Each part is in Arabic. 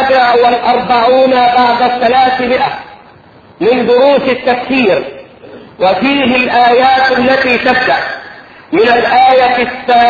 47 بعد 300 من دروس التفسير، وفيه الآيات التي تبدأ من الآية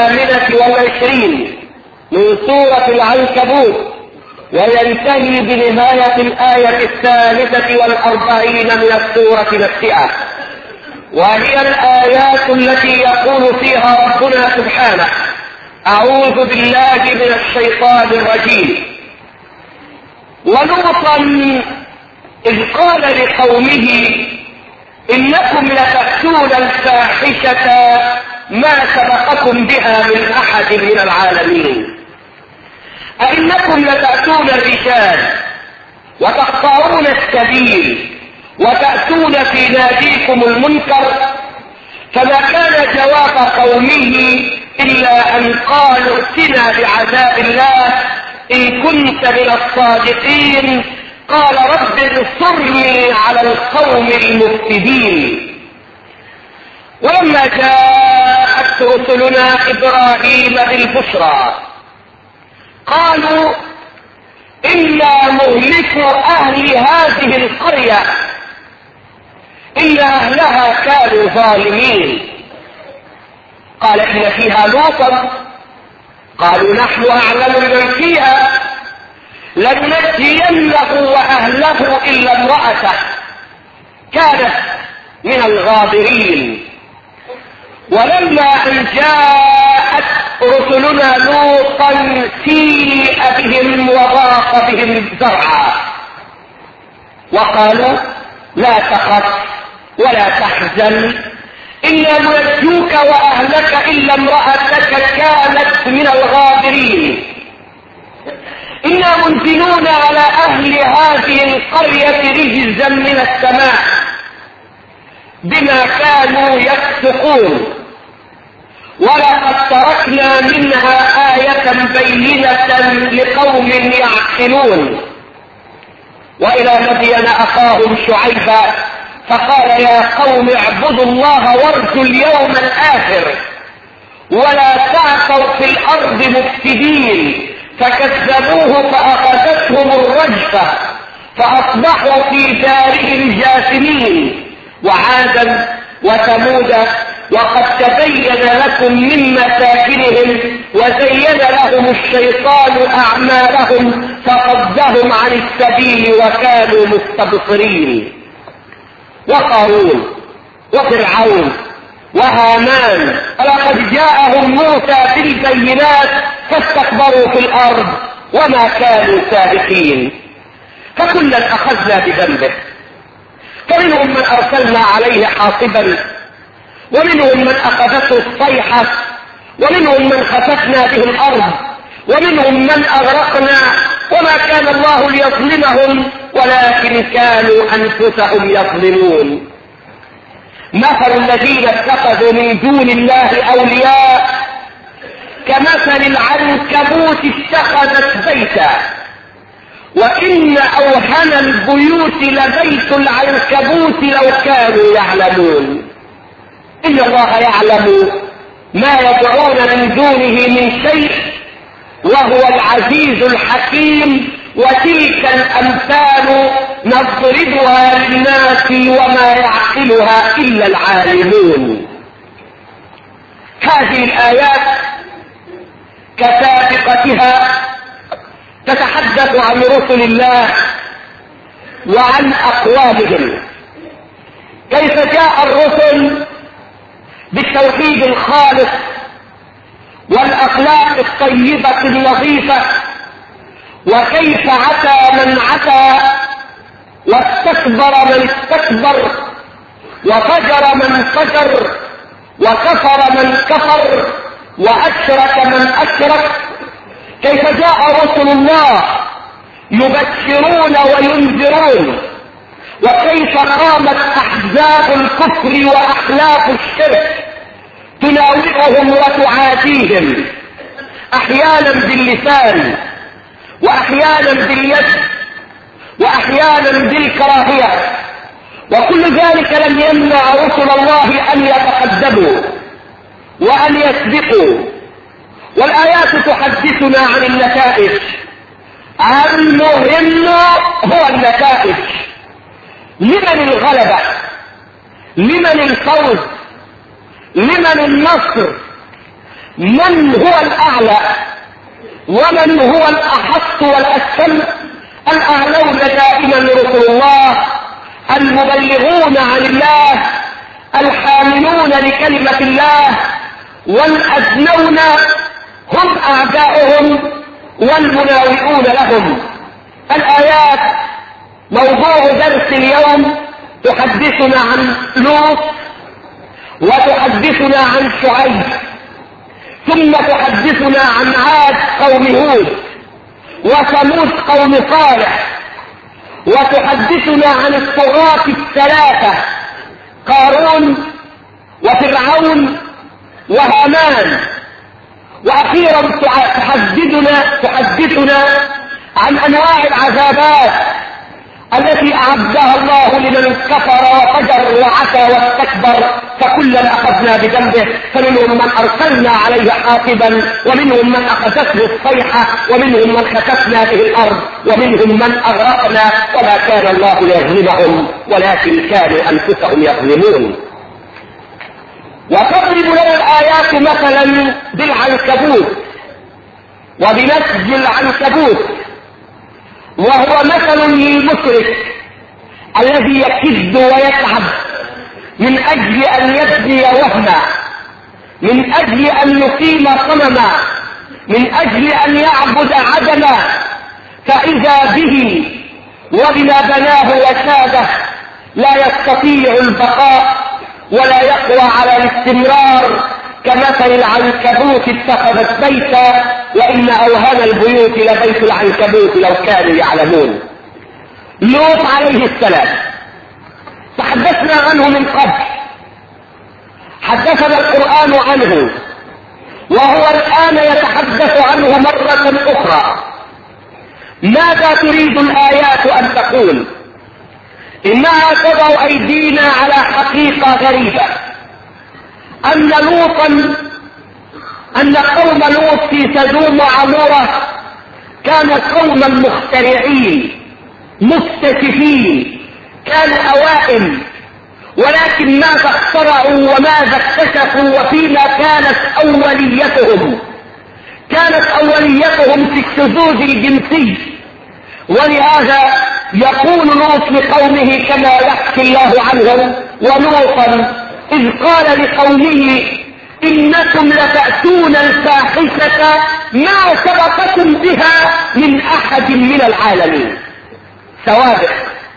28 من سورة العنكبوت وينتهي بنهاية الآية 43 من السورة نفسها، وهي الآيات التي يقول فيها ربنا سبحانه: أعوذ بالله من الشيطان الرجيم. ولوطا إذ قال لقومه إنكم لتأتون الفاحشة ما سبقكم بها من أحد من العالمين، أئنكم لتأتون الرجال وتقطعون السبيل وتأتون في ناديكم المنكر. فما كان جواب قومه إلا أن قالوا ائتنا بعذاب الله إن كنت من الصادقين. قال رب انصرني على القوم المفسدين. ولما جاءت رسلنا إبراهيم بالبشرى قالوا إنا مهلكو أهل هذه القرية إن أهلها كانوا ظالمين. قال إن فيها لوطا. قالوا نحن أعلم بمن فيها لننجينه وأهله إلا امرأته كانت من الغابرين. ولما أن جاءت رسلنا لوطا سيء بهم وضاق بهم ذرعا وقالوا لا تخف ولا تحزن إنا منجوك وأهلك إلا امرأتك كانت من الغابرين. إنا منزلون على أهل هذه القرية رجزا من السماء بما كانوا يفسقون ولقد تركنا منها آية بينة لقوم يعقلون. وإلى مدين أخاهم شعيبا فقال يا قوم اعبدوا الله وارجوا اليوم الآخر ولا تعثوا في الأرض مفسدين. فكذبوه فأخذتهم الرجفة فأصبحوا في دارهم جاثمين. وعادا وثمود وقد تبين لكم من مساكنهم وزين لهم الشيطان أعمالهم فصدهم عن السبيل وكانوا مستبصرين. وقارون وفرعون وهامان ولقد جاءهم موسى بالبينات فاستكبروا في الأرض وما كانوا سابقين. فكلا أخذنا بذنبه فمنهم من أرسلنا عليه حاصبا ومنهم من أخذته الصيحة ومنهم من خسفنا به الأرض ومنهم من أغرقنا وما كان الله ليظلمهم ولكن كانوا أنفسهم يظلمون. مثل الذين اتخذوا من دون الله أولياء كمثل العنكبوت اتخذت بيتا وإن أوهن البيوت لبيت العنكبوت لو كانوا يعلمون. إن الله يعلم ما يدعون من دونه من شيء وهو العزيز الحكيم. وتلك الأمثال نضربها للناس وما يعقلها إلا العالمون. هذه الآيات كسابقتها تتحدث عن رسل الله وعن أقوامهم، كيف جاء الرسل بالتوحيد الخالص والأخلاق الطيبة النظيفة، وكيف عتى من عتى واستكبر من استكبر وفجر من فجر وكفر من كفر وأشرك من أشرك. كيف جاء رسل الله يبشرون وينذرون، وكيف قامت أحزاب الكفر وأخلاق الشرك تناوئهم وتعاديهم أحيانا باللسان وأحيانا باليد وأحيانا بالكراهية. وكل ذلك لم يمنع رسل الله أن يتقدموا وأن يسبقوا. والآيات تحدثنا عن النتائج المهم هو النتائج. لمن الغلبة؟ لمن الفوز؟ لمن النصر؟ من هو الأعلى ومن هو الأحق والأسلم؟ الأعلون دائما رسل الله، المبلغون عن الله، الحاملون لكلمة الله، والأدنون هم أعداؤهم والمناوئون لهم. الآيات موضوع درس اليوم تحدثنا عن لوط، وتحدثنا عن شعيب، ثم تحدثنا عن عاد قوم هود، وثمود قوم صالح، وتحدثنا عن الطغاة الثلاثة قارون وفرعون وهامان، وأخيرا تحدثنا عن أنواع العذابات التي أعدها الله لمن كفر وفجر وعتى واستكبر، فكلا أخذنا بذنبه، فمنهم من أرسلنا عليه حاصبا، ومنهم من أخذته الصيحة، ومنهم من خسفنا به الأرض، ومنهم من أغرقنا، وما كان الله ليظلمهم ولكن كانوا أنفسهم يظلمون. وتضرب لنا الآيات مثلا بالعنكبوت وبنسج العنكبوت، وهو مثل للمشرك الذي يكد ويتعب من أجل أن يبني وهما، من أجل أن يقيم صنما، من أجل أن يعبد عدما، فإذا به وبما بناه وساده لا يستطيع البقاء ولا يقوى على الاستمرار، كمثل العنكبوت اتخذت بيتا، وإن أوهن البيوت لبيت العنكبوت لو كانوا يعلمون. لوط عليه السلام تحدثنا عنه من قبل، حدثنا القرآن عنه، وهو الآن يتحدث عنه مرة أخرى. ماذا تريد الآيات أن تقول؟ إنها تضع أيدينا على حقيقة غريبة، أن قوم لوط في سدوم وعمورة كانوا قوما مخترعين مكتشفين، كانوا أوائل، ولكن ماذا اخترعوا وماذا اكتشفوا وفيما كانت أوليتهم؟ كانت أوليتهم في الشذوذ الجنسي. ولهذا يقول لوط لقومه كما يحكي الله عنهم: ولوطا إذ قال لقومه إنكم لتأتون الفاحشة ما سبقكم بها من أحد من العالمين. سوابق،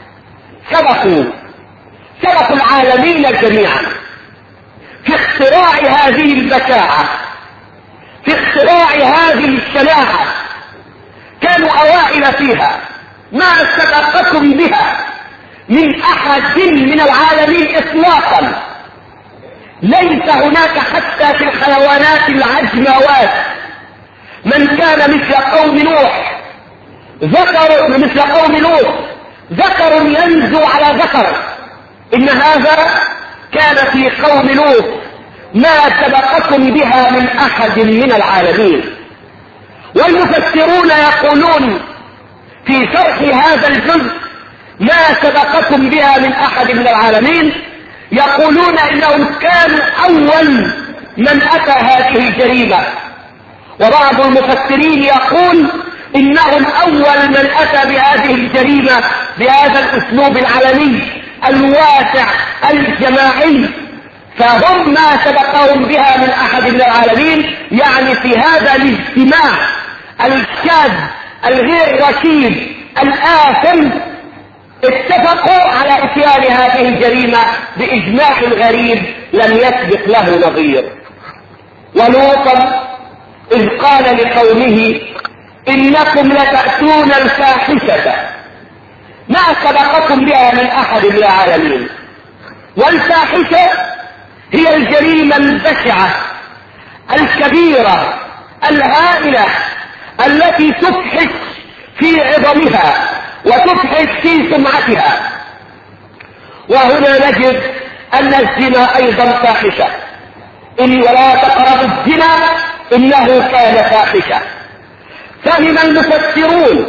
سبقوا العالمين جميعا في اختراع هذه البشاعة، في اختراع هذه الشناعة، كانوا أوائل فيها، ما سبقكم بها من أحد من العالمين إطلاقا. ليس هناك حتى في الحيوانات العجموات من كان مثل قوم نوح، مثل قوم لوط، ذكر ينزو على ذكر. إن هذا كان في قوم لوط ما سبقكم بها من أحد من العالمين. والمفسرون يقولون في شرح هذا الجزء ما سبقكم بها من أحد من العالمين، يقولون إنهم كانوا أول من أتى هذه الجريمة. وبعض المفسرين يقول إنهم أول من أتى بهذه الجريمة بهذا الأسلوب العلني الواسع الجماعي، فهم ما سبقهم بها من أحد من العالمين. يعني في هذا الاجتماع الشاذ الغير رشيد الآثم اتفقوا على اتيان هذه الجريمة بإجماع غريب لم يسبق له نظير. ولوطا إذ قال لقومه إنكم لتأتون الفاحشة ما سبقكم بها من أحد من العالمين. والفاحشة هي الجريمة البشعة الكبيرة الهائلة التي تفحش في عظمها وتفحش في سمعتها. وهنا نجد أن الزنا أيضا فاحشة. ولا تقربوا الزنا إنه كان فاحشة. فهم المفسرون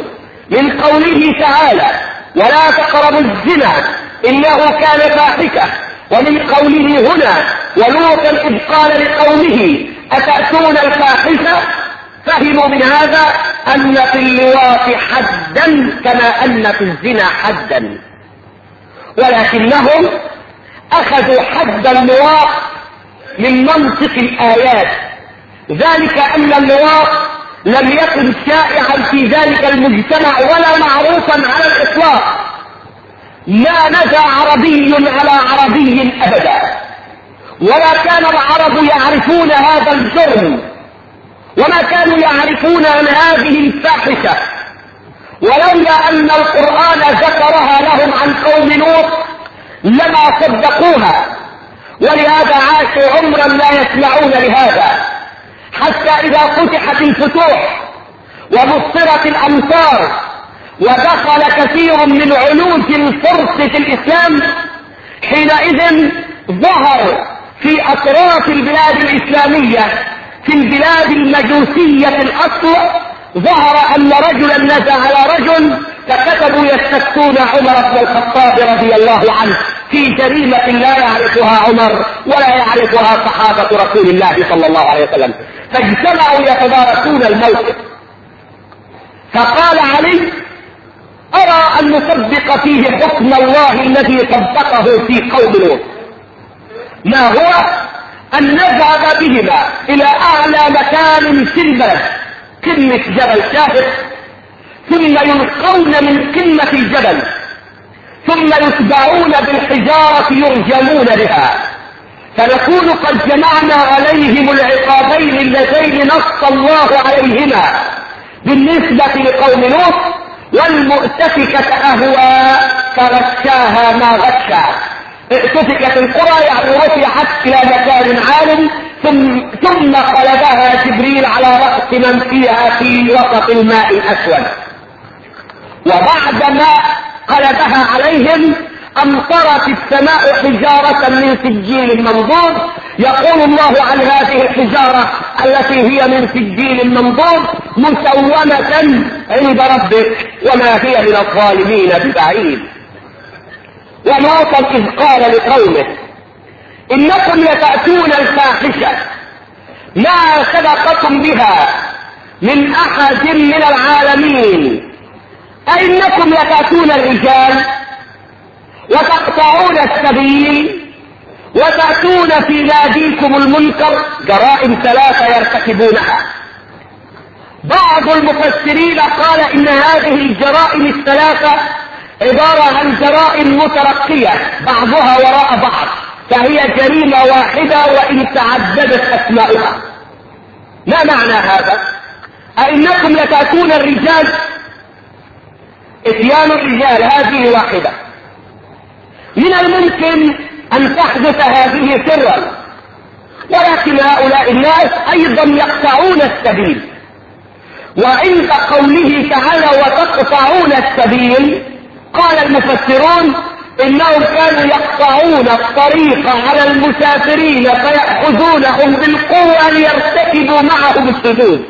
من قوله تعالى ولا تقربوا الزنا إنه كان فاحشة، ومن قوله هنا ولوطا إذ قال لقومه أتأتون الفاحشة، فهموا من هذا أن في اللواط حدا كما أن في الزنا حدا، ولكنهم أخذوا حد اللواط من منطق الآيات، ذلك أن اللواط لم يكن شائعا في ذلك المجتمع ولا معروفا على الإطلاق، ما نزى عربي على عربي أبدا، ولا كان العرب يعرفون هذا الجرم، وما كانوا يعرفون عن هذه الفاحشة، ولولا أن القرآن ذكرها لهم عن قوم لوط لما صدقوها، ولهذا عاشوا عمرا لا يسمعون لهذا، حتى إذا فتحت الفتوح وبصرت الأمصار ودخل كثير من علوج الفرس في الإسلام، حينئذ ظهر في أطراف البلاد الإسلامية في البلاد المجوسية الأصل، ظهر أن رجلا نزى على رجل، فكتبوا يستفتون عمر بن الخطاب رضي الله عنه في جريمة لا يعرفها عمر ولا يعرفها صحابة رسول الله صلى الله عليه وسلم، فاجتمعوا يتدارسون الموقف، فقال علي أرى أن نطبق فيه حكم الله الذي طبقه في قوم لوط، ما هو أن نذهب بهما إلى أعلى مكان في البلد، قمة جبل شاهد، ثم يلقون من قمة الجبل، ثم يتبعون بالحجارة يرجمون بها، فنكون قد جمعنا عليهم العقابين اللذين نص الله عليهما بالنسبة لقوم لوط، والمؤتفكة أهوى فغشاها ما غشا، ائتفكت القرى يعني رفعت إلى مكان عال، ثم قلبها جبريل على رأس من فيها في وسط الماء الأسود، وبعدما قلبها عليهم أمطرت السماء حجارة من سجيل منضود، يقول الله عن هذه الحجارة التي هي من سجيل منضود مسومة عند ربك وما هي من الظالمين ببعيد. ولوطا إذ قال لقومه إنكم لتأتون الفاحشة ما سبقكم بها من أحد من العالمين، أئنكم لتأتون الرجال وتقطعون السبيل وتأتون في ناديكم المنكر، جرائم ثلاثة يرتكبونها. بعض المفسرين قال إن هذه الجرائم الثلاثة عبارة عن جرائم مترقية بعضها وراء بعض، فهي جريمة واحدة وإن تعددت أسماؤها. ما معنى هذا؟ أئنكم لتأتون الرجال، اتيان الرجال هذه واحدة، من الممكن أن تحدث هذه سرا، ولكن هؤلاء الناس أيضا يقطعون السبيل، وعند قوله تعالى وتقطعون السبيل قال المفسرون إنهم كانوا يقطعون الطريق على المسافرين فيأخذونهم بالقوة ليرتكبوا معهم السجود،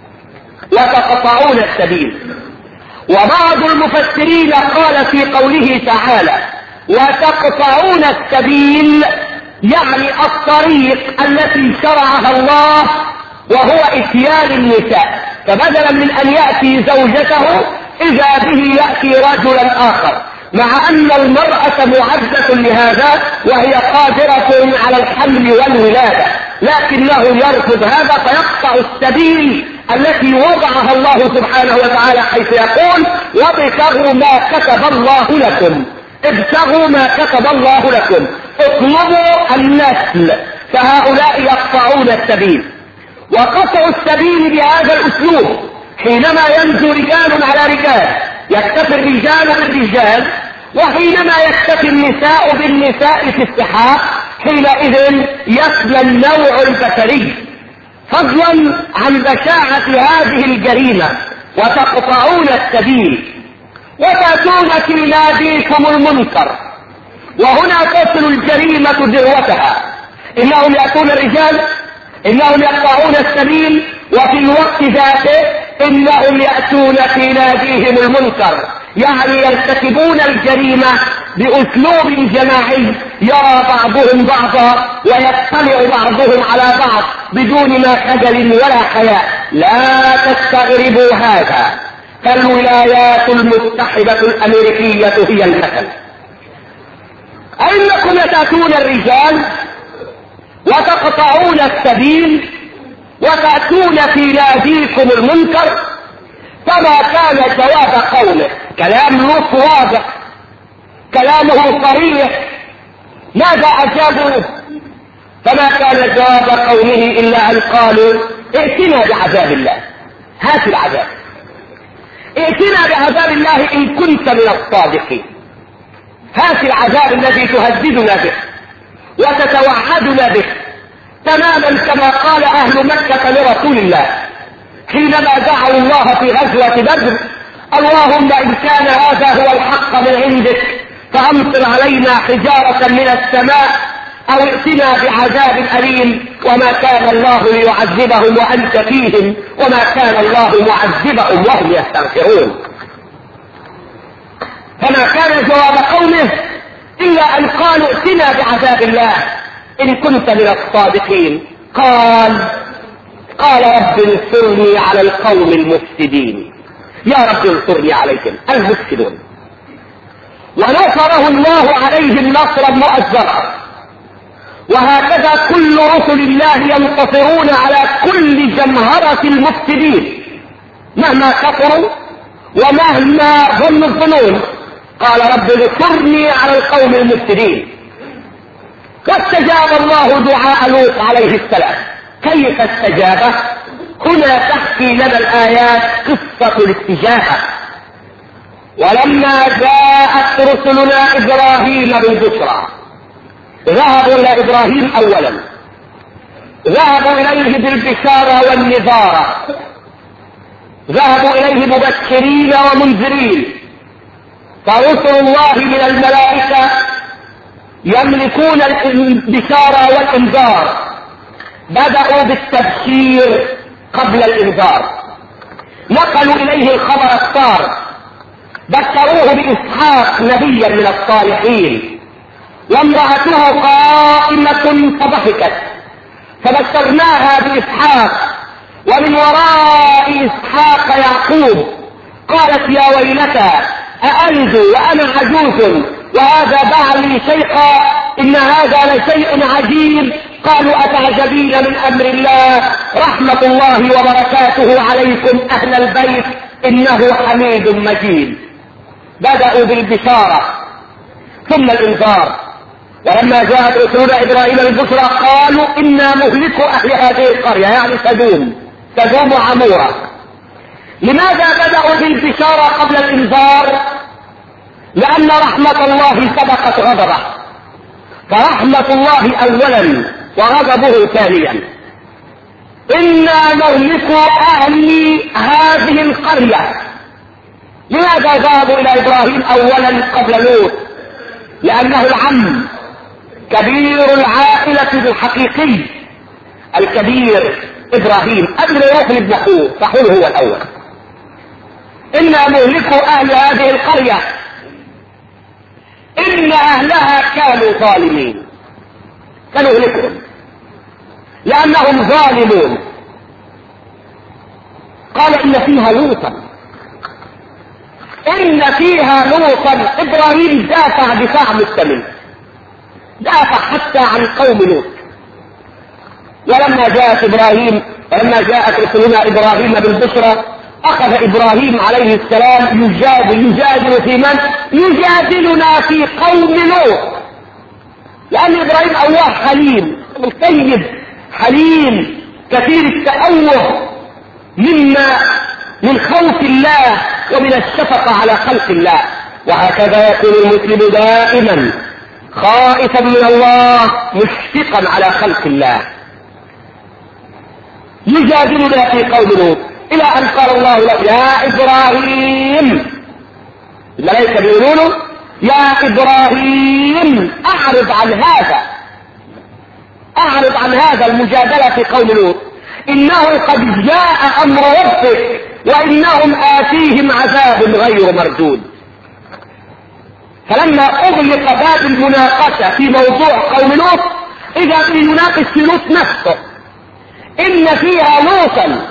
وتقطعون السبيل. وبعض المفسرين قال في قوله تعالى وتقطعون السبيل يعني الطريق التي شرعها الله وهو اتيان النساء، فبدلا من ان يأتي زوجته اذا به يأتي رجلا اخر، مع ان المرأة معدة لهذا وهي قادرة على الحمل والولادة، لكنه يرفض هذا فيقطع السبيل التي وضعها الله سبحانه وتعالى، حيث يقول وابتغوا ما كتب الله لكم، ابتغوا ما كتب الله لكم، اطلبوا النسل، فهؤلاء يقطعون السبيل. وقطع السبيل بهذا الاسلوب حينما ينجو رجال على رجال يكتفي الرجال بالرجال، وحينما يكتفي النساء بالنساء في السحاق حينئذ يفنى النوع البشري، فضلا عن بشاعة هذه الجريمة. وتقطعون السبيل وتأتون في ناديكم المنكر، وهنا تصل الجريمة ذروتها، إنهم يأتون الرجال، إنهم يقطعون السبيل، وفي الوقت ذاته انهم يأتون في ناديهم المنكر، يعني يرتكبون الجريمة باسلوب جماعي، يرى بعضهم بعضا ويطلع بعضهم على بعض بدون ما خجل ولا حياء. لا تستغربوا هذا، فالولايات المتحدة الامريكية هي المثل. أئنكم لتأتون الرجال وتقطعون السبيل وتأتون في ناديكم المنكر. فما كان جواب قومه؟ كلام لوط واضح، كلامه صريح، ماذا أجابوا؟ فما كان جواب قومه إلا أن قالوا ائتنا بعذاب الله، هات العذاب، ائتنا بعذاب الله إن كنت من الصادقين، هات العذاب الذي تهددنا به وتتوعدنا به، تماما كما قال أهل مكة لرسول الله حينما دعوا الله في غزوة بدر: اللهم إن كان هذا هو الحق من عندك فأمطر علينا حجارة من السماء أو ائتنا بعذاب أليم. وما كان الله ليعذبهم وأنت فيهم وما كان الله معذبهم وهم يستغفرون. فما كان جواب قومه إلا أن قالوا ائتنا بعذاب الله إن كنت من الصادقين. قال رب انصرني على القوم المفسدين. يا رب انصرني عليهم المفسدون. ونصره الله عليهم نصرا مؤزرا. وهكذا كل رسل الله ينتصرون على كل جمهرة المفسدين مهما كفروا ومهما ظنوا الظنون. قال رب انصرني على القوم المفسدين. واستجاب الله دعاء لوط عليه السلام. كيف استجاب؟ هنا تحكي لنا الآيات قصة الاستجابة. ولما جاءت رسلنا إبراهيم بالبشرى ذهبوا إلى إبراهيم أولا، ذهبوا إليه بالبشارة والنذارة، ذهبوا إليه مبشرين ومنذرين. فرسل الله من الملائكة يملكون البشارة والإنذار، بدأوا بالتبشير قبل الإنذار، نقلوا إليه الخبر السار، بشروه بإسحاق نبيا من الصالحين، وامرأته قائمة فضحكت فبشرناها بإسحاق ومن وراء إسحاق يعقوب. قالت يا ويلتى أألد وأنا عجوز وهذا بعلي شيخا إن هذا لشيء عجيب. قالوا أتعجبين من أمر الله رحمة الله وبركاته عليكم أهل البيت إنه حميد مجيد. بدأوا بالبشارة ثم الإنذار. ولما جاءت رسلنا إبراهيم بالبشرى قالوا إنا مهلك أهل هذه القرية، يعني سدوم وعمورة. لماذا بدأوا بالبشارة قبل الإنذار؟ لأن رحمة الله سبقت غضبه، فرحمة الله أولا وغضبه ثانيا. إنا مهلك أهل هذه القرية. لماذا ذهبوا إلى إبراهيم أولا قبل لوط؟ لأنه العم كبير العائلة الحقيقي الكبير إبراهيم قبل يروح لابن أخوه، فحول هو الأول. إنا مهلك أهل هذه القرية إن أهلها كانوا ظالمين. سنهلكهم لأنهم ظالمون. قال إن فيها لوطا، إن فيها لوطا. إبراهيم دافع دفاع مستمر، دافع حتى عن قوم لوط. ولما جاءت رسلنا إبراهيم بالبشرى أخذ إبراهيم عليه السلام يجادل في من؟ يجادلنا في قوم لوط. لأن إبراهيم أواه حليم طيب حليم كثير التأوه من خوف الله ومن الشفقة على خلق الله. وهكذا يكون المسلم دائما خائفا من الله مشفقا على خلق الله. يجادلنا في قوم لوط إلى أن قال الله له يا إبراهيم، الملائكة بيقولوا له يا إبراهيم أعرض عن هذا المجادلة في قوم لوط، إنه قد جاء أمر ربك وإنهم آتيهم عذاب غير مردود. فلما أغلق باب المناقشة في موضوع قوم لوط إذا يناقش في لوط نفسه إن فيها لوطا،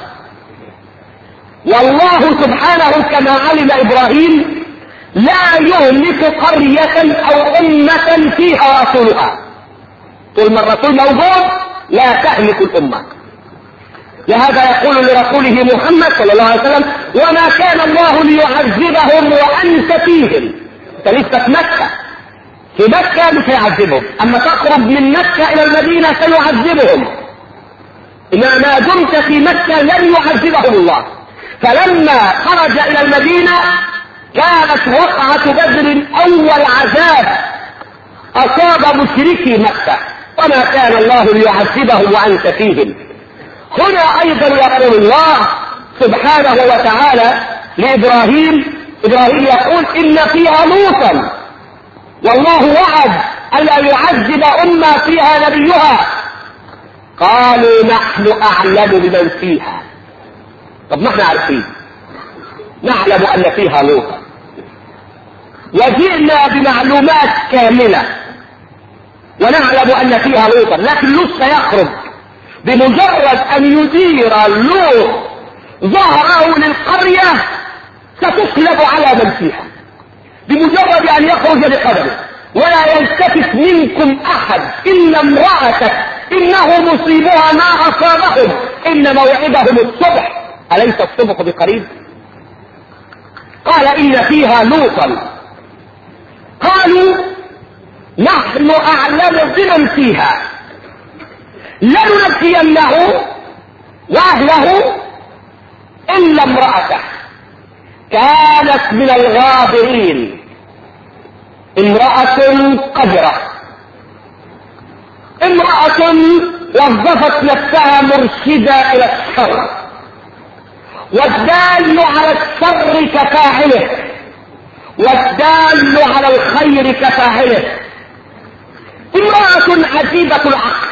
والله سبحانه كما علم إبراهيم لا يهلك قرية أو أمة فيها رسولها. طول ما الرسول موجود لا تهلك الأمة. لهذا يقول لرسوله محمد صلى الله عليه وسلم: وما كان الله ليعذبهم وأنت فيهم. انت لسه في مكة، في مكة مش هيعذبهم، اما تقرب من مكة الى المدينة سيعذبهم، انما ما دمت في مكة لن يعذبهم الله. فلما خرج الى المدينة كانت وقعة بدر اول عذاب اصاب مشركي مكة، وما كان الله ليعذبهم وانت فيهم. هنا ايضا يقول الله سبحانه وتعالى لابراهيم، ابراهيم يقول ان فيها لوطا، والله وعد الا يعذب امه فيها نبيها. قالوا نحن اعلم بمن فيها. طب ما احنا عارفين، نعلم ان فيها لوطا وجئنا بمعلومات كامله ونعلم ان فيها لوطا، لكن لوط سيخرج بمجرد ان يدير لوط ظهره للقريه ستقلب على من فيها، بمجرد ان يخرج بقدمه. ولا يلتفت منكم احد الا امرأتك انه مصيبها ما اصابهم ان موعدهم الصبح اليس الصبح بقريب. قال ان فيها لوطا. قالوا نحن اعلم بمن فيها لننجينه واهله الا امرأته كانت من الغابرين، امرأة قذرة، امرأة وظفت نفسها مرشدة الى الشر، والدال على الشر كفاعله والدال على الخير كفاعله. امرأة عجيبة العقل،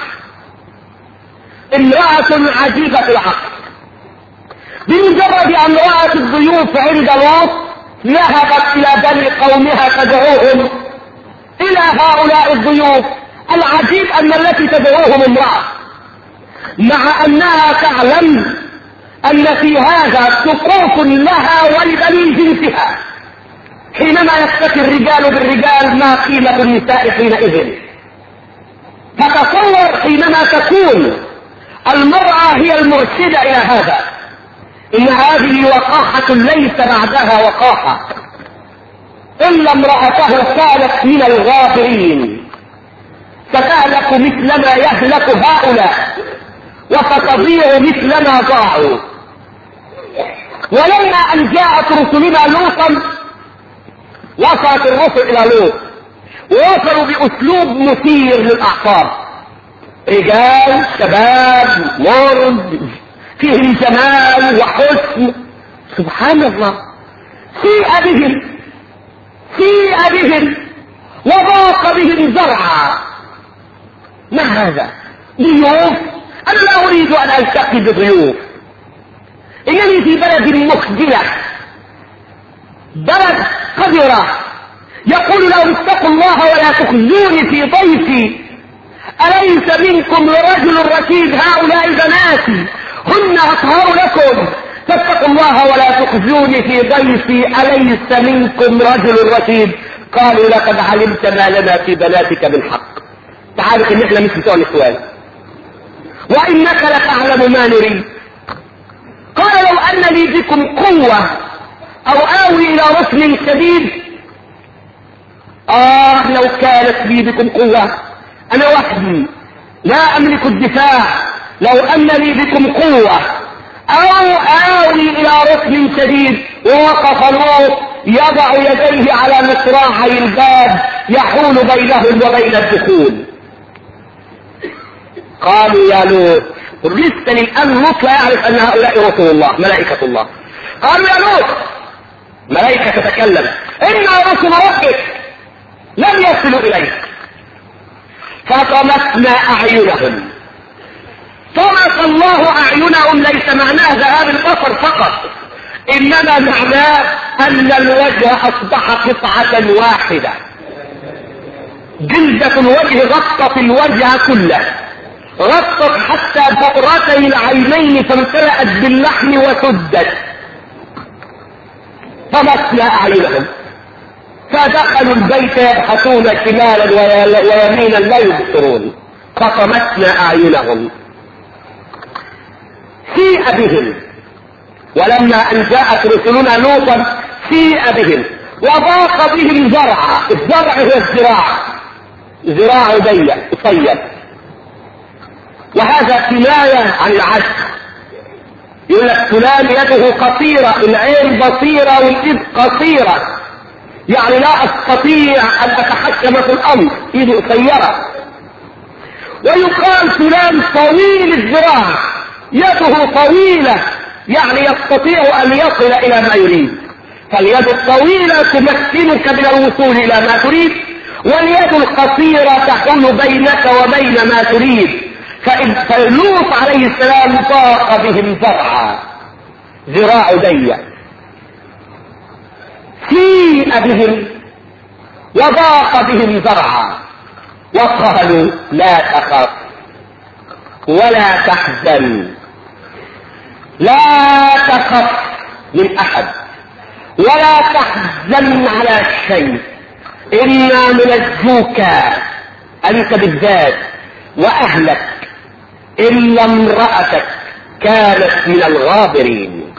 امرأة عجيبة العقل. بمجرد ان رأت الضيوف عند لوط ذهبت الى بني قومها تدعوهم الى هؤلاء الضيوف. العجيب ان التي تدعوهم امرأة، مع انها تعلم ان في هذا سقوط لها ولبني جنسها. حينما يفتك الرجال بالرجال ما قيمة النساء حينئذ؟ فتصور حينما تكون المرأة هي المرشدة الى هذا، ان هذه وقاحة ليس بعدها وقاحة. الا امرأته كانت من الغابرين، ستهلك مثل ما يهلك هؤلاء وستضيع مثل ما ضاعوا. ولما ان جاءت رسلنا لوطا وصلت الرسل الى لوط ووصلوا باسلوب مثير للاعصاب، رجال شباب مرد فيهم جمال وحسن، سبحان الله، سيء بهم وضاق بهم زرعا. ما هذا؟ ضيوف؟ انا لا اريد ان التقي بضيوف، انني في بلد مخجلة، بلد قذرة. يقول لهم اتقوا الله ولا تخزوني في ضيفي، أليس منكم رجل رشيد؟ هؤلاء بناتي هن أطهر لكم، فاتقوا الله ولا تخزوني في ضيفي، أليس منكم رجل رشيد؟ قالوا لقد علمت ما لنا في بناتك بالحق، تعرف ان احنا مش بتوع نسوان وانك لتعلم ما نريد. قال لو ان لي بكم قوة او اوي الى ركن شديد. لو كانت لي بكم قوة، انا وحدي لا املك الدفاع، لو ان لي بكم قوة او اوي الى ركن شديد. ووقف لوط يضع يديه على مصراعي الباب يحول بينهم وبين الدخول. قالوا يا لوط، لسه الان لوط لا يعرف ان هؤلاء رسل الله ملائكة الله. قالوا يا لوط، ملائكة تتكلم، ان رسل ربك لم يصلوا اليك. فطمسنا اعينهم، طمس الله اعينهم، ليس معناه ذهاب البصر فقط، انما معناه ان الوجه اصبح قطعة واحدة، جلدة الوجه غطت الوجه كله، غطت حتى بؤرتي العينين فامتلأت باللحم وسدت، طمسنا اعينهم فدخلوا البيت يبحثون شمالا ويمينا لا يبصرون، فطمسنا اعينهم. سيء بهم، ولما ان جاءت رسلنا لوطا سيء بهم وضاق بهم ذرعا. الذرع هو الذراع، ذراع ضيق قصير، وهذا كناية عن العجز. يقول لك فلان يده قصيرة، العين بصيرة واليد قصيرة، يعني لا استطيع ان اتحكم في الامر، ايده قصيرة. ويقال فلان طويل الذراع، يده طويلة، يعني يستطيع ان يصل الى ما يريد. فاليد الطويلة تمكنك من الوصول الى ما تريد، واليد القصيرة تحول بينك وبين ما تريد. فلوط عليه السلام ضاق بهم ذرعا، ذراع ضيق، سيء بهم وضاق بهم ذرعا، وقالوا لا تخف ولا تحزن، لا تخف من احد ولا تحزن على شيء، انا ننجوك انت بالذات واهلك الا امرأتك كانت من الغابرين.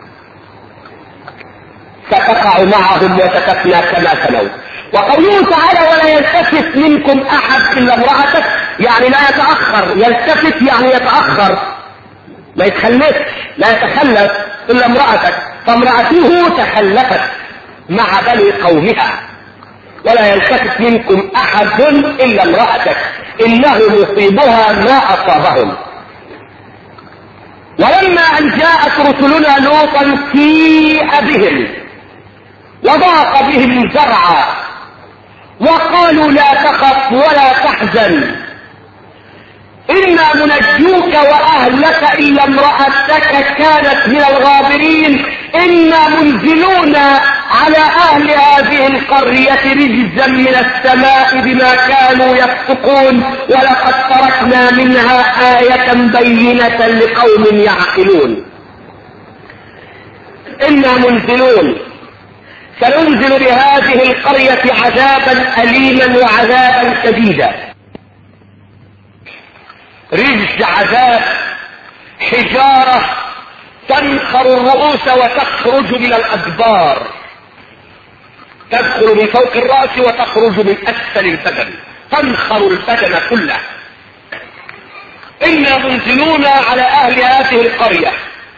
ستقع معهم وتكفنا كما سنوا. وقوله تعالى ولا يلتفت منكم احد الا امرأتك، يعني لا يتأخر. يلتفت يعني يتأخر، ما يتخلفش، لا يتخلف الا امرأتك، فامرأته تخلفت مع بني قومها. ولا يلتفت منكم احد الا امرأتك انه يصيبها ما اصابهم. ولما ان جاءت رسلنا لوطا سيء بهم وضاق بهم ذرعا، وقالوا لا تخف ولا تحزن انا منجوك واهلك الا امرأتك كانت من الغابرين، انا منزلون على اهل هذه القرية رجزا من السماء بما كانوا يفسقون، ولقد تركنا منها آية بينة لقوم يعقلون. انا منزلون، سننزل بهذه القرية عذابا أليما وعذابا شديدا. رجز عذاب، حجارة تنخر الرؤوس وتخرج من الأدبار، تدخل من فوق الرأس وتخرج من أسفل البدن، تنخر البدن كله. إنا منزلون على أهل هذه القرية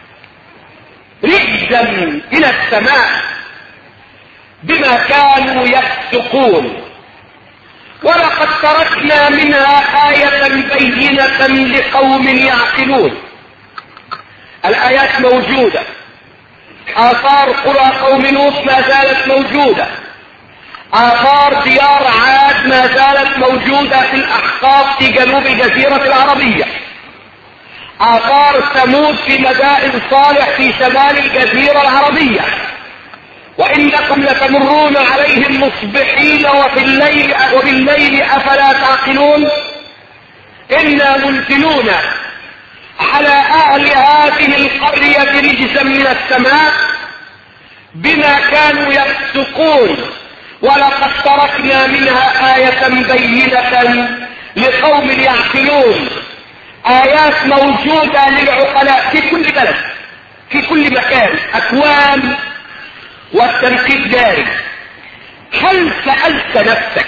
رجزا إلى السماء بما كانوا يفسقون، ولقد تركنا منها آية بينة لقوم يعقلون. الآيات موجودة، آثار قرى قوم لوط ما زالت موجودة، آثار ديار عاد ما زالت موجودة في الأحقاف في جنوب الجزيرة العربية، آثار ثمود في مدائن صالح في شمال الجزيرة العربية. وإنكم لتمرون عليهم مصبحين وبالليل أفلا تعقلون. إنا منزلون على أهل هذه القرية رجزا من السماء بما كانوا يفسقون، ولقد تركنا منها آية بينة لقوم يعقلون. آيات موجودة للعقلاء في كل بلد، في كل مكان، أكوان والتنقيب جاري. هل سألت نفسك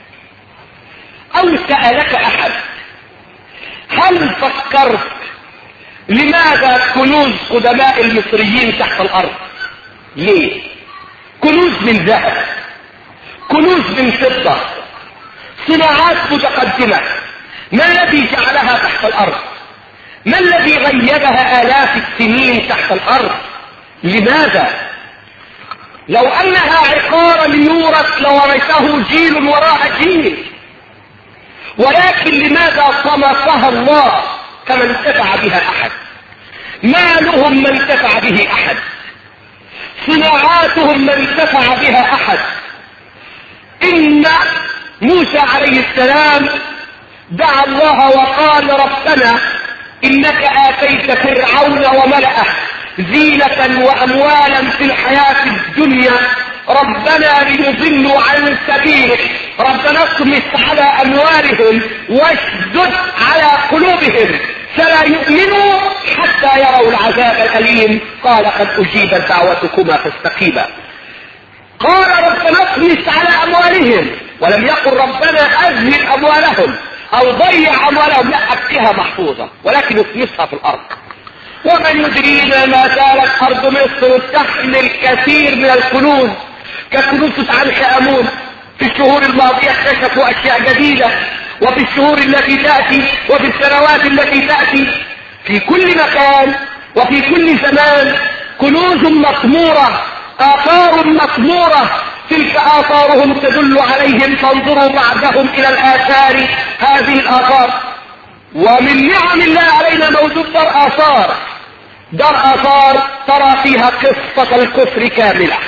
أو سألك أحد، هل فكرت لماذا كنوز قدماء المصريين تحت الأرض؟ ليه؟ كنوز من ذهب، كنوز من فضة، صناعات متقدمة، ما الذي جعلها تحت الأرض؟ ما الذي غيبها آلاف السنين تحت الأرض؟ لماذا؟ لو أنها عقارا يورث لورثه جيل وراء جيل، ولكن لماذا طمسها الله فما انتفع بها أحد؟ ما لهم ما انتفع به أحد. صناعاتهم ما انتفع بها احد. ان موسى عليه السلام دعا الله وقال ربنا انك اتيت فرعون وملأه زينة واموالا في الحياة الدنيا ربنا ليضلوا عن سبيلك ربنا اطمس على اموالهم واشدد على قلوبهم فلا يؤمنوا حتى يروا العذاب الاليم. قال قد اجيبت دعوتكما فاستقيما. قال ربنا اطمس على اموالهم ولم يقل ربنا اذهب اموالهم او ضيع اموالهم، لا ابقها محفوظة ولكن اطمسها في الارض. ومن يدرينا ما زالت ارض مصر تحمل كثير من الكنوز ككنوز توت عنخ امون. في الشهور الماضية اكتشفوا اشياء جديدة، وفي الشهور التي تأتي وفي السنوات التي تأتي في كل مكان وفي كل زمان كنوز مطمورة، آثار مطمورة، تلك آثارهم تدل عليهم فانظروا بعدهم إلى الآثار هذه الآثار. ومن نعم الله علينا موجود دار آثار ترى فيها قصة الكفر كاملة.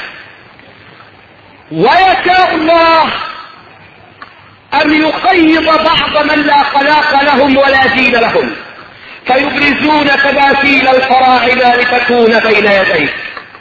ويشاء الله أن يقيض بعض من لا خلاق لهم ولا دين لهم فيبرزون تماثيل الفراعنة لتكون بين يديك.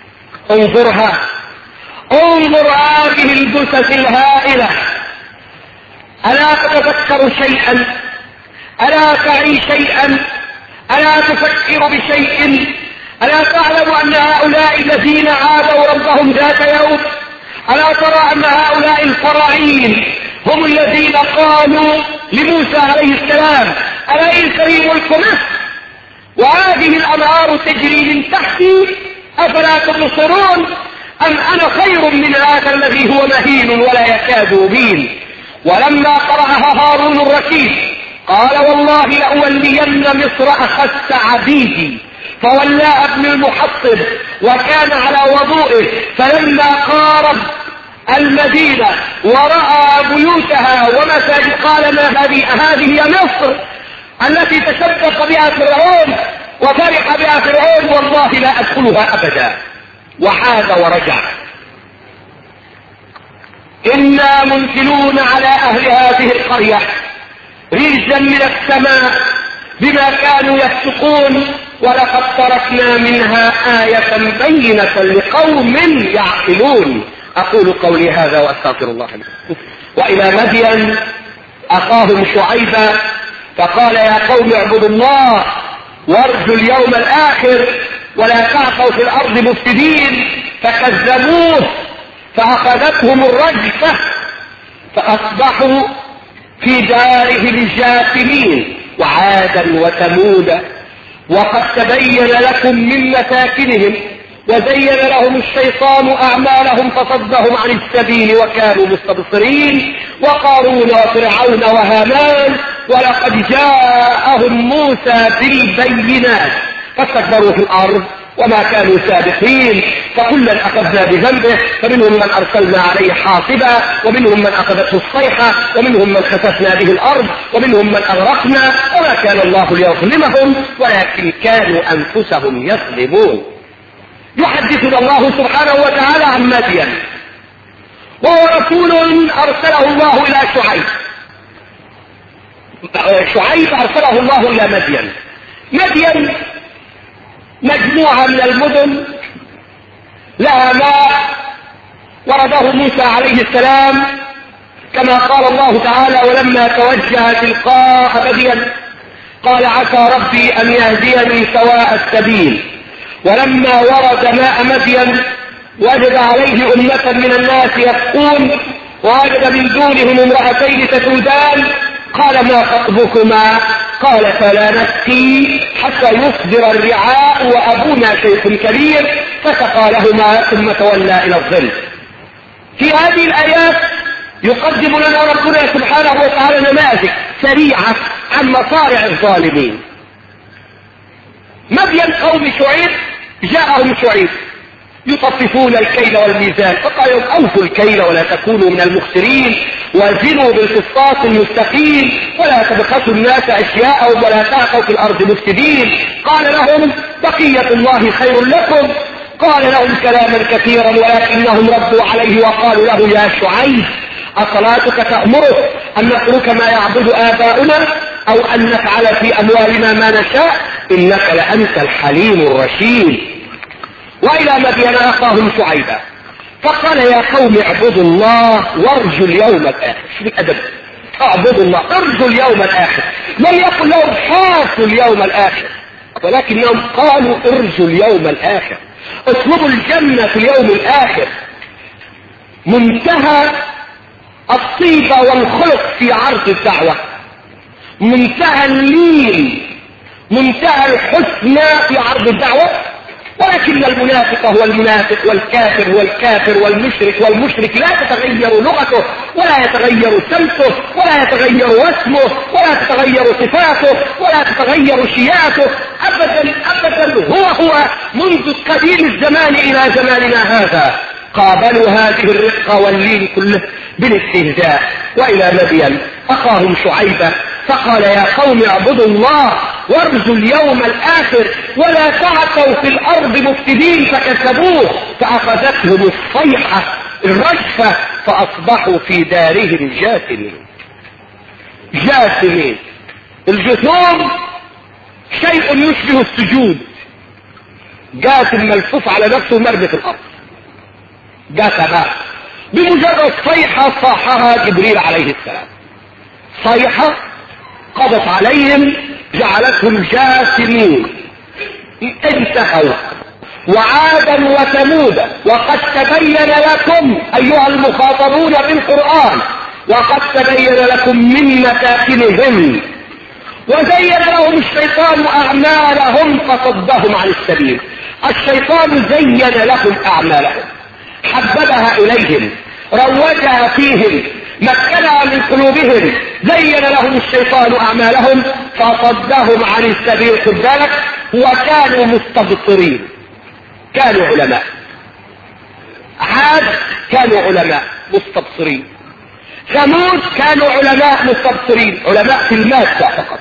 انظر هذه الجثث الهائلة. ألا تتذكر شيئا؟ ألا تعي شيئا؟ ألا تفكر بشيء؟ ألا تعلم أن هؤلاء الذين عادوا ربهم ذات يوم، ألا ترى أن هؤلاء الفراعين هم الذين قالوا لموسى عليه السلام أليس لي ملك مصر وهذه الأنهار تجري من تحتي أفلا تبصرون أم أنا خير من هذا الذي هو مهين ولا يكاد يبين. ولما قرأها هارون الرشيد قال والله لأولين مصر أخذت عبيدي، فولى ابن المحصب وكان على وضوئه فلما قارب المدينة ورأى بيوتها ومساجد قال ما هذه هي مصر التي تشبث بها فرعون وفرح بها فرعون والله لا أدخلها أبدا. وحاد ورجع. إنا منزلون على أهل هذه القرية رجزا من السماء بما كانوا يفسقون ولقد تركنا منها آية بينة لقوم يعقلون. أقول قولي هذا وأستغفر الله لي. وإلى مدين أخاهم شعيبا فقال يا قوم اعبدوا الله وارجوا اليوم الآخر ولا تعثوا في الأرض مفسدين فكذبوه فأخذتهم الرجفة فأصبحوا في دارهم جاثمين. وعادا وثمودا وقد تبين لكم من مساكنهم وزين لهم الشيطان أعمالهم فصدهم عن السبيل وكانوا مستبصرين. وقارون وفرعون وهامان ولقد جاءهم موسى بالبينات فاستكبروا في الأرض وما كانوا سابقين فكلا أخذنا بذنبه فمنهم من أرسلنا عليه حاصبا ومنهم من أخذته الصيحة ومنهم من خسفنا به الأرض ومنهم من أغرقنا وما كان الله ليظلمهم ولكن كانوا أنفسهم يظلمون. يحدثنا الله سبحانه وتعالى عن مدين وهو رسول أرسله الله إلى شعيب أرسله الله إلى مدين مجموعة من المدن لها ماء ورده موسى عليه السلام كما قال الله تعالى ولما توجه تلقاء مدين قال عسى ربي أن يهديني سواء السبيل. ولما ورد ماء مدين وجد عليه أمة من الناس يسقون ووجد من دونهم امرأتين تسودان قال ما خطبكما قالتا لا نسقي حتى يصدر الرعاء وأبونا شيخ كبير فسقى لهما ثم تولى إلى الظل. في هذه الآيات يقدم لنا ربنا سبحانه وتعالى نماذج سريعة عن مصارع الظالمين. مدين قوم شعيب جاءهم شعيب يطففون الكيل والميزان فقال لهم أوفوا الكيل ولا تكونوا من المخسرين وزنوا بالقسطاس المستقيم ولا تبخسوا الناس أشياءهم ولا تعثوا في الأرض مفسدين. قال لهم بقية الله خير لكم قال لهم كلاما كثيرا ولكنهم ردوا عليه وقالوا له يا شعيب أصلاتك تأمرك أن نترك ما يعبد آباؤنا أو أن نفعل في أموالنا ما نشاء إنك لأنت الحليم الرشيد. وإلى مدين أخاهم شعيبا فقال يا قوم اعبدوا الله وارجوا اليوم الآخر. شوف الأدب، اعبدوا الله ارجوا اليوم الآخر. لم يقل لهم خافوا اليوم الآخر ولكنهم قالوا ارجوا اليوم الآخر، اطلبوا الجنة في اليوم الآخر. منتهى الطيبة والخلق في عرض الدعوة، منتهى اللين، منتهى الحسنى في عرض الدعوة. ولكن المنافق هو المنافق والكافر هو الكافر والمشرك والمشرك لا تتغير لغته ولا يتغير سمته ولا يتغير واسمه ولا تتغير صفاته ولا تتغير شياته أبدا أبدا، هو منذ قديم الزمان إلى زماننا هذا. قابلوا هذه الرقة واللين كله بالاستهزاء. وإلى مدين أخاهم شعيبا فقال يا قوم اعبدوا الله وارجوا اليوم الآخر ولا تعثوا في الأرض مفسدين فكذبوه فأخذتهم الصيحة الرجفة فأصبحوا في دارهم جاثمين. جاثمين، الجثوم شيء يشبه السجود، جاثم ملفوف على نفسه مرمي في الأرض، جاثم بمجرد صيحة صاحها جبريل عليه السلام، صيحة قضت عليهم جعلتهم جاثمين. انتهوا. وعادا وثمودا وقد تبين لكم أيها المخاطبون بالقرآن وقد تبين لكم من مساكنهم وزين لهم الشيطان أعمالهم فصدهم عن السبيل. الشيطان زين لهم أعمالهم، حببها إليهم، روجها فيهم، مكنها من قلوبهم، زين لهم الشيطان أعمالهم فصدهم عن السبيل. خذ بالك، وكانوا مستبصرين، كانوا علماء. عاد كانوا علماء مستبصرين، ثمود كانوا علماء مستبصرين، علماء في المادة فقط.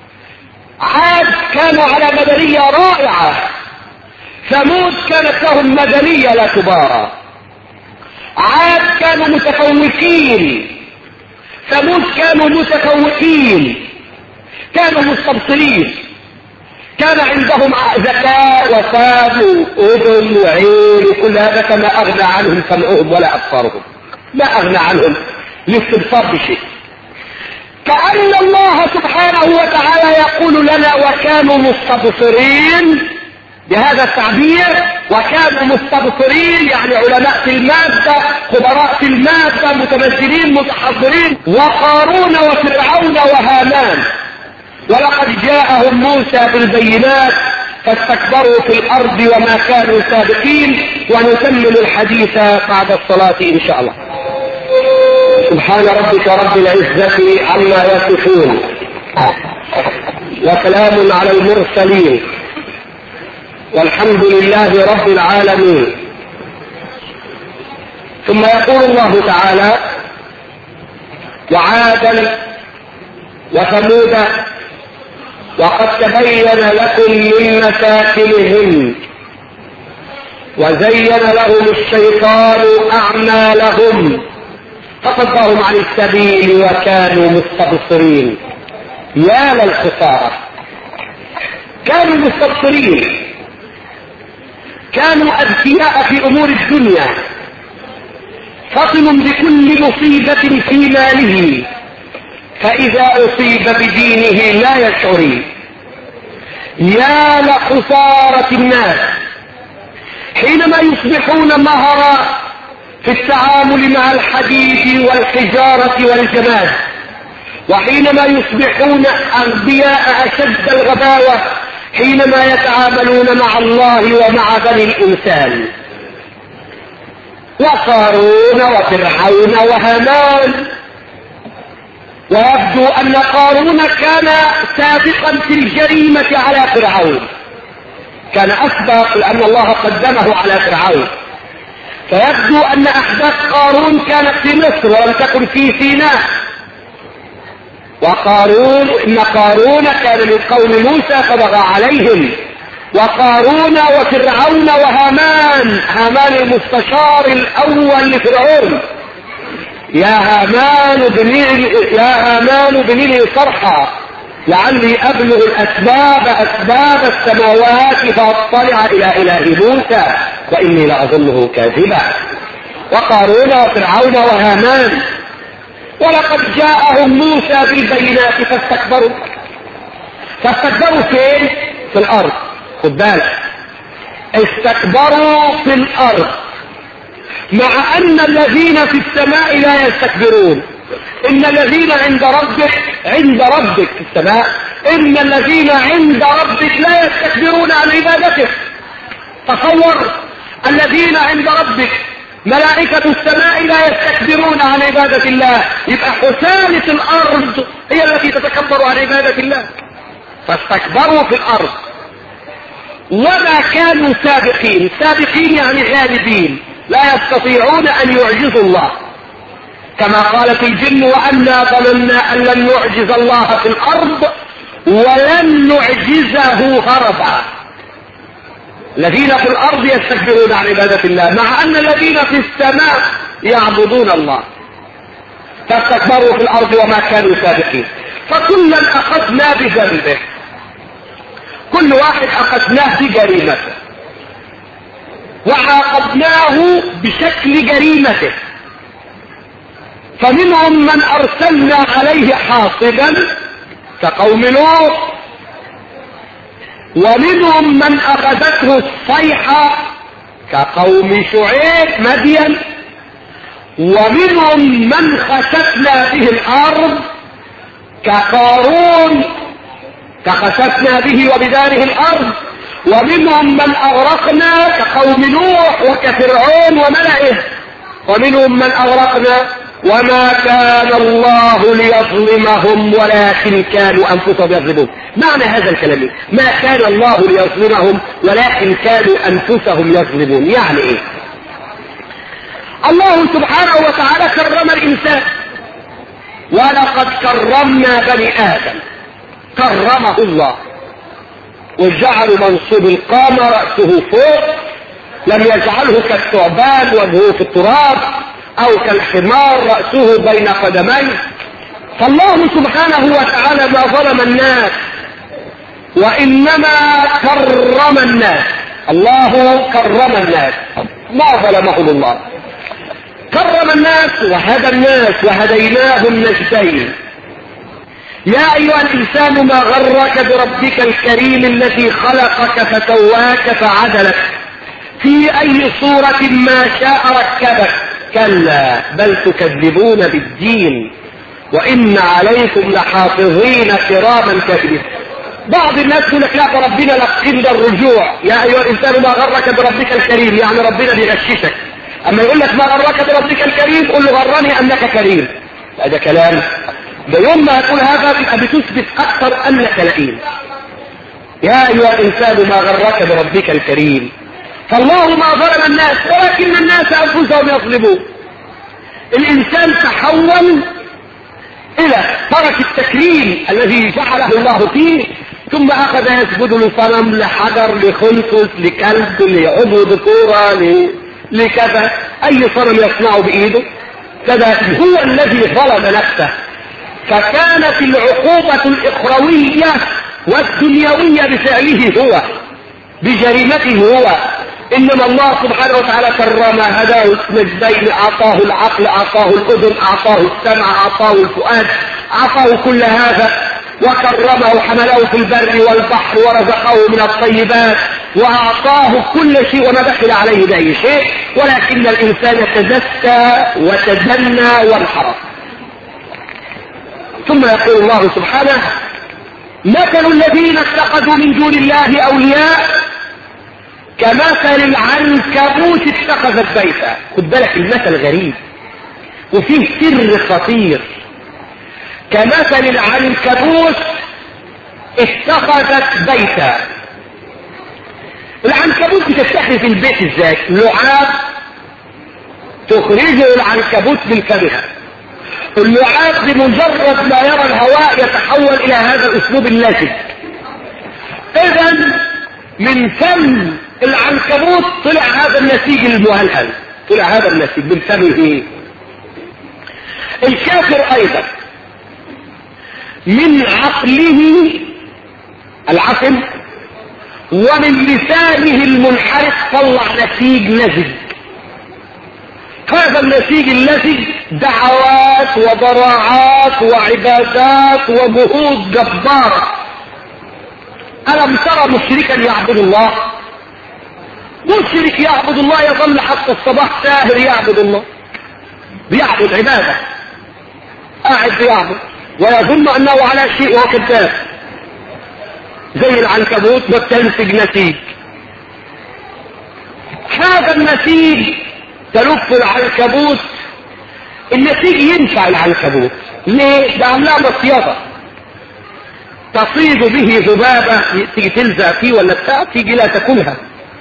عاد كانوا على مدنية رائعة، ثمود كانت لهم مدنية لا تبارى. عاد كانوا متفوقين، ثمود كانوا متفوقين، كانوا مستبصرين، كان عندهم ذكاء وفهم وأذن وعين وكل هذا، فما أغنى عنهم سمعهم ولا أبصارهم، ما أغنى عنهم الاستبصار بشيء. كأن الله سبحانه وتعالى يقول لنا وكانوا مستبصرين بهذا التعبير، وكانوا مستبصرين يعني علماء في المادة، خبراء في المادة، متمثلين متحضرين. وقارون وفرعون وهامان، ولقد جاءهم موسى بالبينات فاستكبروا في الأرض وما كانوا سابقين. ونكمل الحديث بعد الصلاة إن شاء الله. سبحان ربك رب العزة عما يصفون وسلام على المرسلين والحمد لله رب العالمين. ثم يقول الله تعالى وعادا وثمودا وقد تبين لكم من مساكنهم وزين لهم الشيطان أعمالهم فصدهم عن السبيل وكانوا مستبصرين. يا للخسارة، كانوا مستبصرين، كانوا أذكياء في أمور الدنيا، فطن بكل مصيبة في ماله، فإذا أصيب بدينه لا يشعر. يا لخسارة الناس حينما يصبحون مهرا في التعامل مع الحديد والحجارة والجماد، وحينما يصبحون أغبياء أشد الغباوة حينما يتعاملون مع الله ومع بني الإنسان. وقارون وفرعون وهامان، ويبدو أن قارون كان سابقا في الجريمة على فرعون، كان أسبق لأن الله قدمه على فرعون، فيبدو أن أحداث قارون كانت في مصر ولم تكن في سيناء. وقارون إن قارون كان من قوم موسى فبغى عليهم وقارون وفرعون وهامان. هامان المستشار الاول لفرعون. يا هامان ابن لي صرحا لعلي ابلغ اسباب السماوات فاطلع الى اله موسى واني لاظنه كاذبا. وقارون وفرعون وهامان. ولقد جاءهم موسى بالبينات فاستكبروا فين؟ في الارض. خد بالك، استكبروا في الارض، مع ان الذين في السماء لا يستكبرون. ان الذين عند ربك في السماء، ان الذين عند ربك لا يستكبرون عن عبادته. تصور، الذين عند ربك ملائكة السماء لا يستكبرون عن عبادة الله، يبقى حسالة الارض هي التي تتكبر عن عبادة الله. فاستكبروا في الارض وما كانوا سابقين يعني غالبين، لا يستطيعون ان يعجزوا الله. كما قالت الجن وأنا ظننا أن لن نعجز الله في الأرض ولن نعجزه هربا. الذين في الأرض يستكبرون عن عبادة الله، مع أن الذين في السماء يعبدون الله. فاستكبروا في الأرض وما كانوا سابقين. فكلا أخذنا بذنبه، كل واحد أخذناه بجريمته وعاقبناه بشكل جريمته. فمنهم من أرسلنا عليه حاصبا كقوم لوط، ومنهم من أخذته الصيحة كقوم شعيب مدين، ومنهم من خسفنا به الأرض كقارون كخسفنا به وبداره الأرض، ومنهم من أغرقنا كقوم نوح وكفرعون وملئه، ومنهم من أغرقنا وما كان الله ليظلمهم ولكن كانوا أنفسهم يظلمون. معنى هذا الكلام ما كان الله ليظلمهم ولكن كانوا أنفسهم يظلمون. يعني إيه؟ الله سبحانه وتعالى كرم الإنسان، ولقد كرمنا بني آدم، كرمه الله وجعل منصوب القامة رأسه فوق، لم يجعله كالثعبان وجهه في التراب او كالحمار رأسه بين قدميه. فالله سبحانه وتعالى ما ظلم الناس وانما كرم الناس. الله كرم الناس ما ظلمهم الله، كرم الناس وهدى الناس وهديناهم النجدين. يا ايها الانسان ما غرك بربك الكريم الذي خلقك فسواك فعدلك في اي صورة ما شاء ركبك. كلا بل تكذبون بالدين وان عليكم لحافظين كراما كاتبين. بعض الناس يقول لك لا ربنا لك عند الرجوع. يا ايها الانسان ما غرك بربك الكريم، يعني ربنا بيغششك. اما يقول لك ما غرك بربك الكريم قل له غرني انك كريم. هذا كلام، ده يوم ما تقول هذا يبقى بتثبت اكثر انك لئيم. يا ايها الانسان ما غرك بربك الكريم. فالله ما ظلم الناس ولكن الناس انفسهم يظلمون. الانسان تحول الى ترك التكريم الذي جعله الله فيه، ثم اخذ يسجد لصنم، لحجر، لخنفس، لكلب، لعضو ذكورة، لكذا، اي صنم يصنعه بايده. كذا هو الذي ظلم نفسه. فكانت العقوبة الاخروية والدنيوية بفعله هو، بجريمته هو. انما الله سبحانه وتعالى كرم، هداه النجدين، اعطاه العقل، اعطاه الاذن، اعطاه السمع، اعطاه الفؤاد، اعطاه كل هذا وكرمه، حمله في البر والبحر ورزقه من الطيبات واعطاه كل شيء وما بخل عليه باي شيء. ولكن الانسان تزكى وتدنى وانحرف. ثم يقول الله سبحانه: مثل الذين اتخذوا من دون الله اولياء كمثل العنكبوت اتخذت بيتا. خد بالك المثل غريب وفيه سر خطير. كمثل العنكبوت اتخذت بيتا. العنكبوت بتتخذ في البيت ازاي؟ لعاب تخرجه العنكبوت من فمها. اللعاب بمجرد ما يرى الهواء يتحول الى هذا الاسلوب اللزج. اذا من فم العنكبوت طلع هذا النسيج المهلهل، طلع هذا النسيج من فمه. الكافر ايضا من عقله العقل ومن لسانه المنحرف طلع نسيج لزج. هذا النسيج اللزج دعوات وضراعات وعبادات وجهود جبارة. ألم ترى مشركا يعبد الله؟ مشرك يعبد الله يظل حتى الصباح ساهر يعبد الله، بيعبد عبادة، قاعد بيعبد ويظن أنه على شيء وهو كذاب، زي العنكبوت بتنسج نسيج. هذا النسيج تلف العنكبوت، النسيج ينفع العنكبوت ليه؟ ده عملها مصيدة تصيد به ذبابة تيجي تلزق فيه ولا بتاع تيجي لا تاكلها.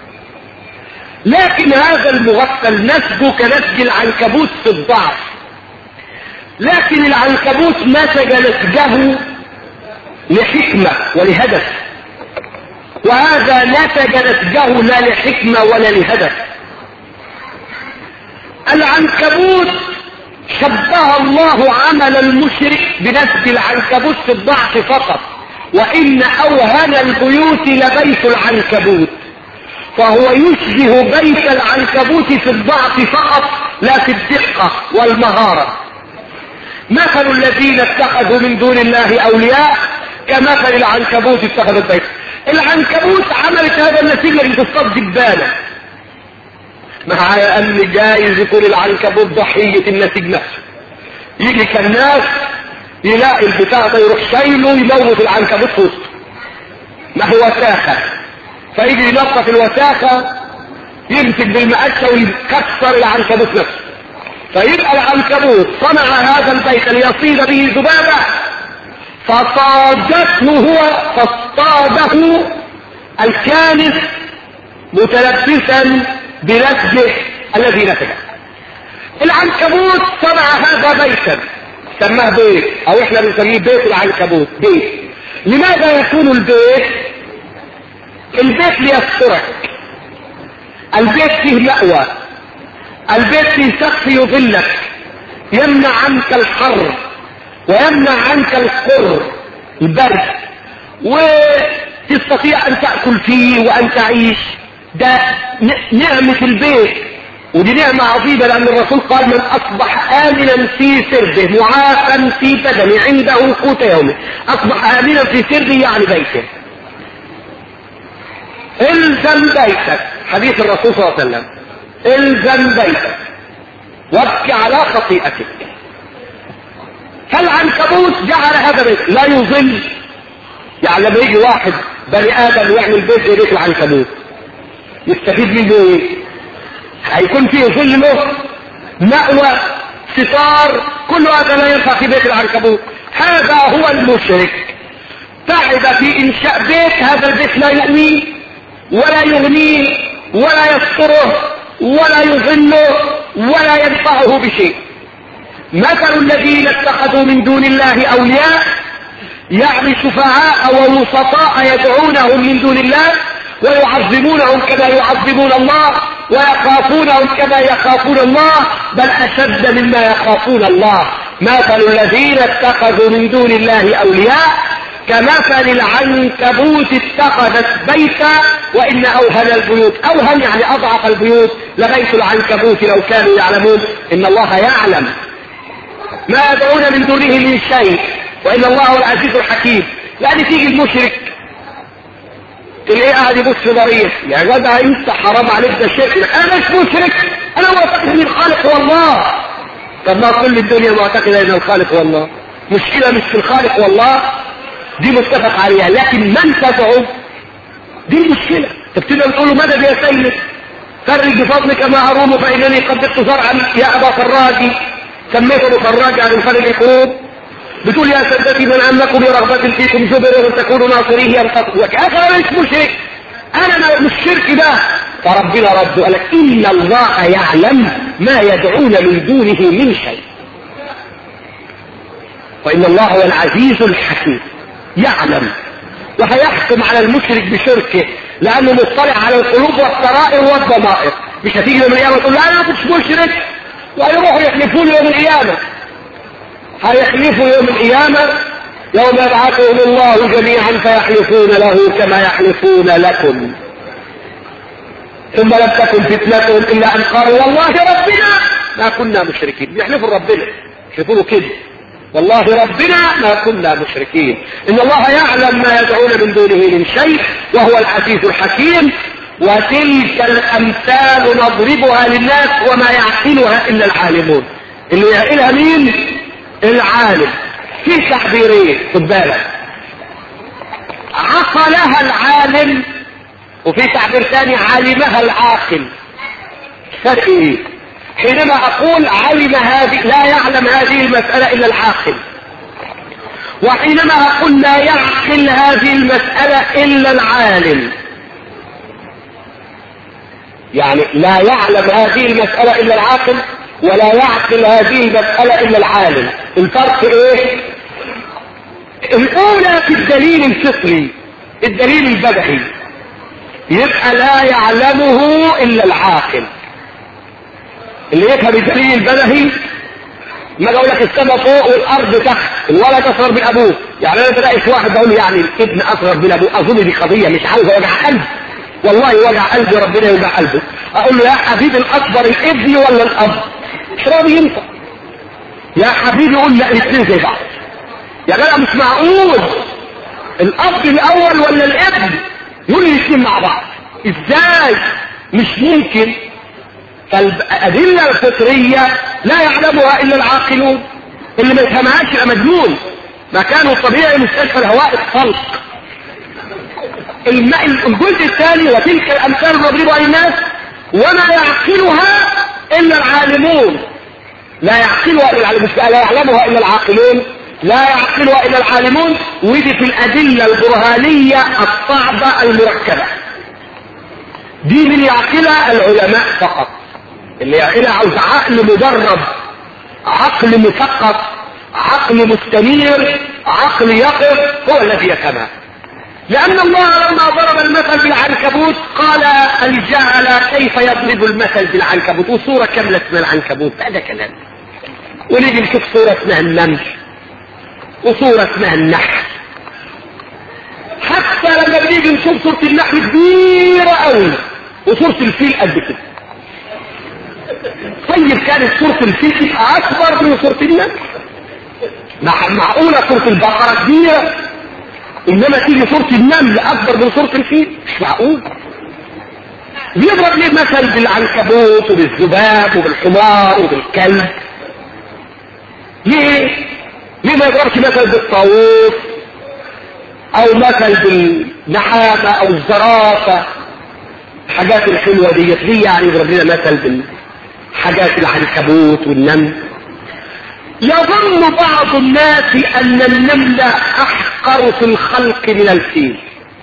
لكن هذا المغفل نسجه كنسج العنكبوت في الضعف، لكن العنكبوت نسج نسجه لحكمة ولهدف، وهذا نسج نسجه لا لحكمة ولا لهدف. العنكبوت شبه الله عمل المشرك بنسج العنكبوت في الضعف فقط، وإن أوهن البيوت لبيت العنكبوت، فهو يشبه بيت العنكبوت في الضعف فقط لا في الدقة والمهارة. مثل الذين اتخذوا من دون الله أولياء كمثل العنكبوت اتخذت بيت. العنكبوت عملت هذا النسيج اللي تصطاد جبانة، مع أن جائز يكون العنكبوت ضحية النسيج نفسه. يجي كالناس يلاقي البتاع ده يروح شايله يموت العنكبوت في وسطه، ما هو وساخة، فيجي ينظف الوساخة يمسك بالمقشة ويكسر العنكبوت نفسه. فيبقى العنكبوت صنع هذا البيت ليصيد به ذبابة، فاصطاده الكانس متلبسا بنسجه الذي نسجه. العنكبوت صنع هذا بيتا سماه بيت، او احنا بنسميه بيت العنكبوت بيت. لماذا يكون البيت؟ البيت ليسترك، البيت فيه مأوى، البيت فيه سقف يظلك يمنع عنك الحر ويمنع عنك القر البرد، وتستطيع ان تأكل فيه وان تعيش. ده نعمة البيت، ودي نعمة عظيمة، لأن الرسول قال من أصبح آمنا في سربه معافا في بدنه عنده قوت يومه. أصبح آمنا في سربه يعني بيته. الزم بيتك، حديث الرسول صلى الله عليه وسلم، الزم بيتك وابكي على خطيئتك. فالعنكبوت جعل هذا بيت لا يظل، يعني لما يجي واحد بني آدم يعمل بيت زي بيت العنكبوت يستفيد منه ايه؟ هيكون فيه ظل له، مأوى، ستار، كل هذا لا ينفع في بيت العنكبوت. هذا هو المشرك، تعب في إنشاء بيت، هذا البيت لا يؤويه ولا يغنيه ولا يستره ولا يظله ولا ينفعه بشيء. مثل الذين اتخذوا من دون الله أولياء، يعني شفعاء ووسطاء يدعونهم من دون الله ويعظمونهم كما يعظمون الله ويخافونهم كما يخافون الله، بل أشد مما يخافون الله. مثل الذين اتخذوا من دون الله أولياء كمثل العنكبوت اتخذت بيتا وإن أوهن البيوت، أوهن يعني أضعف البيوت، لبيت العنكبوت لو كانوا يعلمون. إن الله يعلم ما يدعون من دونه من شيء، وإن الله هو العزيز الحكيم. لأن تيجي المشرك تلاقيه قاعد يبص ضريح، يا جدع انت حرام عليك ده شرك. انا مش مشرك، انا معتقد ان الخالق هو الله. طب ما كل الدنيا معتقده ان الخالق هو الله. مشكله مش في الخالق والله، دي متفق عليها، لكن من تدعو دي المشكله. تبتدي تقول له مدد يا سيد، فرج بفضلك ما اروم فانني قدرت زرعا يا ابا فراجي، سميته فراجي عن فرج القلوب. بتقول يا سيدتي من أنكم برغبة فيكم جبر أن تكونوا ناصريه ينقصك. أنا مش مشرك، أنا مش شرك ده. فربنا رد قال لك إن الله يعلم ما يدعون من دونه من شيء، وإن الله هو العزيز الحكيم، يعلم وهيحكم على المشرك بشركه لانه مطلع على القلوب والسرائر والضمائر. مش هتيجي يوم القيامه تقول لا انا مش مشرك ويروحوا يحلفون يوم القيامه. هيحلفوا يوم القيامه يوم يبعثهم الله جميعا فيحلفون له كما يحلفون لكم ثم لم تكن فتنتهم الا ان قالوا والله ربنا ما كنا مشركين. بيحلفوا ربنا يقولوا كده والله ربنا ما كنا مشركين. ان الله يعلم ما يدعون من دونه من شيء وهو العزيز الحكيم. وتلك الامثال نضربها للناس وما يعقلها الا العالمون. اللي يعقلها مين؟ العالم. في تعبيرين خد بالك، عقلها العالم وفي تعبير ثاني علمها العاقل. فرق ايه؟ حينما اقول علم هذه لا يعلم هذه المسألة الا العاقل، وحينما اقول لا يعقل هذه المسألة الا العالم، يعني لا يعلم هذه المسألة الا العاقل ولا يعقل هذه المسألة الا العالم. الفرق ايه؟ الاولى في الدليل الفطري الدليل البدهي يبقى لا يعلمه الا العاقل. اللي يفهم الدليل البدهي ما اقول لك السماء فوق والارض تحت، الولد اصغر من ابوه. يعني انا بلاقي واحد بقول يعني الابن اصغر من ابوه، اظن دي قضيه مش عاوز اوجع قلبي، والله وجع قلبي ربنا يوجع قلبه. اقول له يا حبيبي الاكبر الابن ولا الاب؟ مش راضي ينطق. يا حبيبي قول لا الاثنين زي بعض. يا جدع مش معقول الاب الاول ولا الابن؟ يقول لي الاثنين مع بعض ازاي؟ مش ممكن. فالادله الفطريه لا يعلمها الا العاقلون. اللي ما يفهمهاش يبقى مجنون. مكانه الطبيعي مستشفى الهواء الطلق. الجزء الثاني وتلك الامثال نضربها للناس وما يعقلها الا العالمون. لا يعقلها الا العالمون، لا يعلمها الا العاقلون، لا يعقلها الا العالمون. ودي في الادله البرهانيه الصعبه المركبه. دي من يعقلها العلماء فقط. اللي يعقلها عاوز عقل مدرب، عقل مثقف، عقل مستنير، عقل يقظ، هو الذي يفهمها. لأن الله لما ضرب المثل بالعنكبوت قال الجعل كيف يضرب المثل بالعنكبوت، وصورة كاملة اسمها العنكبوت. هذا كلام. ونيجي نشوف صورة اسمها النمل وصورة اسمها النحل. حتى لما بنيجي نشوف صورة النحل كبيرة قوي وصورة الفيل قد كده. طيب كانت صورة الفيل تبقى أكبر من صورة النمل؟ معقولة صورة البقرة كبيرة انما تيجي صورة النمل اكبر من صورة الفيل؟ مش معقول. بيضرب ليه مثل بالعنكبوت وبالذباب وبالحمار وبالكلب؟ ليه ما يضربش مثل بالطاووس او مثل بالنحامة او الزرافة؟ الحاجات الحلوة ديت ليه يعني يضرب لنا مثل بالحاجات العنكبوت والنمل؟ يظن بعض الناس ان النمل احقر في الخلق من الفيل،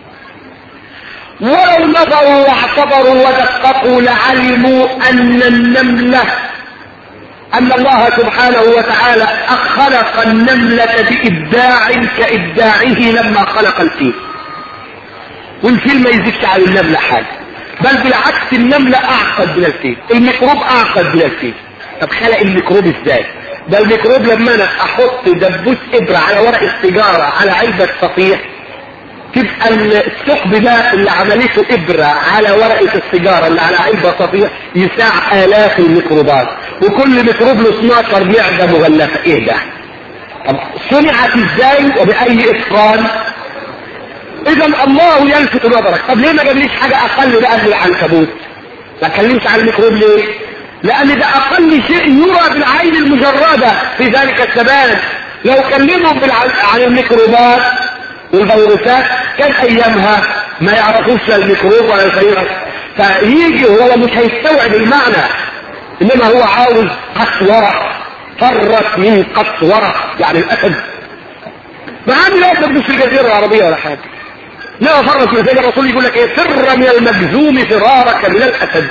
ولو نظروا واعتبروا ودققوا لعلموا ان النملة ان الله سبحانه وتعالى خلق النملة بابداع كابداعه لما خلق الفيل. والفيل ما يزيدش على النملة حاجة، بل بالعكس النملة اعقد من الفيل، الميكروب اعقد من الفيل. طب خلق الميكروب ازاي؟ ده الميكروب لما انا احط دبوس ابرة على ورق السيجارة على علبة صفيح، تبقى الثقب ده اللي عملته ابرة على ورقة السيجارة اللي على علبة صفيح يساع الاف الميكروبات، وكل ميكروب له 12 معدة مغلفة. ايه ده؟ طب صنعت ازاي وبأي اتقان؟ اذا الله يلفت نظرك. طب ليه ما جابليش حاجة اقل بقى من العنكبوت؟ ما اتكلمش عن الميكروب ليه؟ لان ده اقل شيء يرى بالعين المجردة في ذلك الزمان. لو كلمهم عن الميكروبات والفيروسات كان ايامها ما يعرفوش لا الميكروب ولا الفيروس، فيجي هو مش هيستوعب المعنى، انما هو عاوز قسورة. فرت من قسورة يعني الاسد. مع ان الاسد مش في الجزيرة العربية ولا حاجة، لا فرت من ذلك. الرسول يقول لك ايه؟ فر من المجذوم فرارك من الاسد.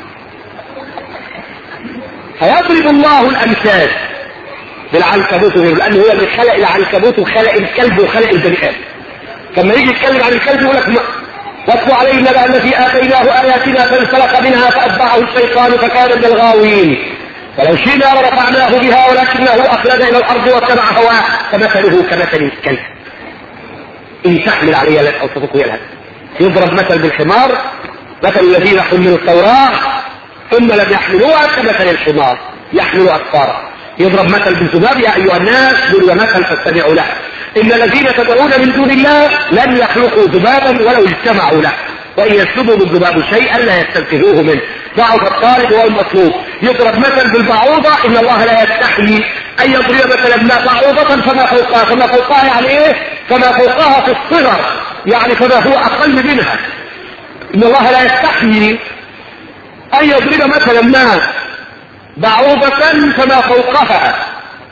فيضرب الله الامثال بالعنكبوت لانه هو اللي خلق العنكبوت وخلق الكلب وخلق البني ادم. لما يجي يتكلم عن الكلب يقول لك واتل علينا بأن الذي آتيناه آياتنا فانسلخ منها فأتبعه الشيطان فكان من الغاوين ولو شئنا لرفعناه بها ولكنه أخلد إلى الأرض واتبع هواه فمثله كمثل الكلب إن تحمل عليه يلد أو تتركه يلهث. يضرب مثل بالحمار، مثل الذين حملوا التوراة ثم لم يحملوها كمثل الحمار يحمل أسفارا. يضرب مثل بالذباب يا أيها الناس ضرب مثل فاستمعوا له إن الذين تدعون من دون الله لن يخلقوا ذبابا ولو اجتمعوا له وإن يسلبوا الذباب شيئا لا يستنقذوه منه ضعف الطالب والمطلوب. يضرب مثل بالبعوضة إن الله لا يستحيي أن يضرب مثلا ما بعوضة فما فوقها يعني إيه؟ فما فوقها في الصغر يعني فما هو أقل منها. إن الله لا يستحيي أن يضرب مثلا ما بعوضة فما فوقها.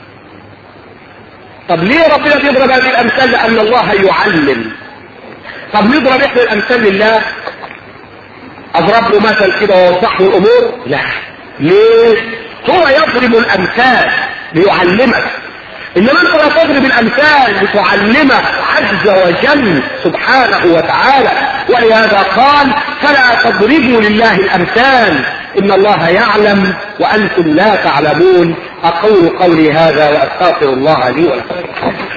طب ليه ربنا بيضرب هذه الأمثال؟ لأن الله يعلم. طب نضرب إحنا الأمثال لله؟ أضرب له مثل كده ووضح له الأمور؟ لا. ليه؟ هو يضرب الأمثال ليعلمك، إنما أنت لا تضرب الأمثال لتعلمك عز وجل سبحانه وتعالى. ولهذا قال فلا تضربوا لله الأمثال إن الله يعلم وأنتم لا تعلمون. أقول قولي هذا وأستغفر الله لي ولكم.